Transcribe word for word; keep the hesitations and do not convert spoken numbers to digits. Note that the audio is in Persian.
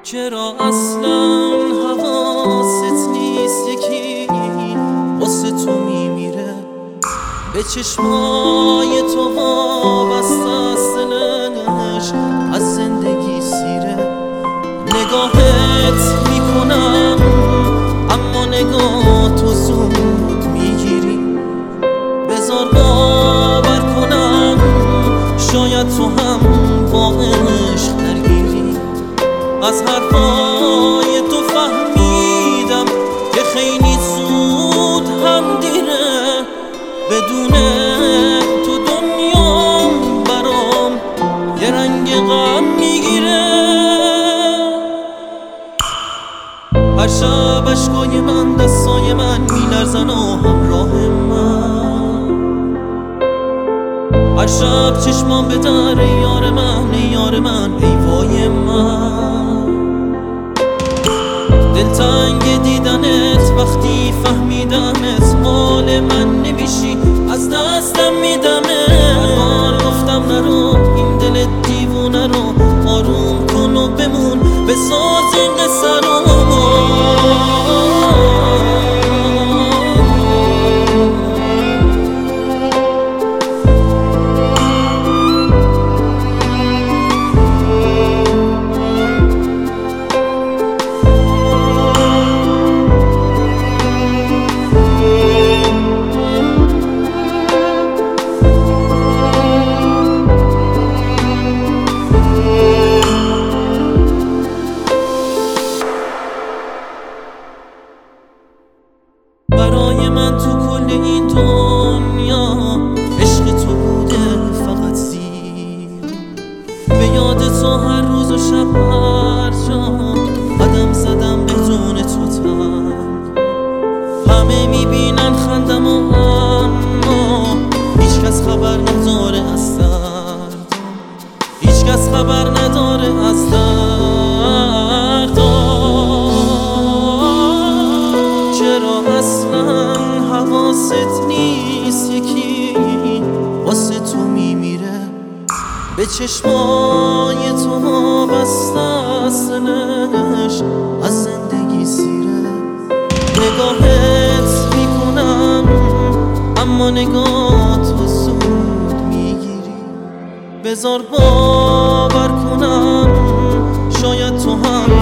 چرا اصلا حواست نیست یکی واسه تو میمیره، به چشمای تو وابسته است دلش، از زندگی سیره. نگاهت میکنم اما نگاه تو زود میگیری، بذار باور کنم شاید تو هم با عشق درگیری. از حرفای تو فهمیدم که خیلی زود هم دیره، بدون تو دنیام برام یه رنگ غم میگیره. هر شب عشقای من دستای من میلرزن و همراه من، هر شب چشمام به در یار من، یار من ای وای من. دلتنگ دیدنت وقتی فهمیدمت، مال من نمیشی از دستم میدمت. هر بار گفتم نرو این دل دیوونه رو آروم کن و بمون، بساز این قصه رو. برای من تو کل این دنیا عشق تو بوده فقط زیر، به یاد تو هر روز و شب هر جا قدم زدم بدون تو تن. همه میبینن خندم و اما هیچ کس خبر نداره از دردم، هیچ کس خبر نداره از دردم. چرا اصلا حواست نیست یکی واسه تو میمیره، به چشمای تو وابسته است دلش، از زندگی سیره. نگاهت میکنم اما نگاه تو زود میگیری، بذار باور کنم شاید تو هم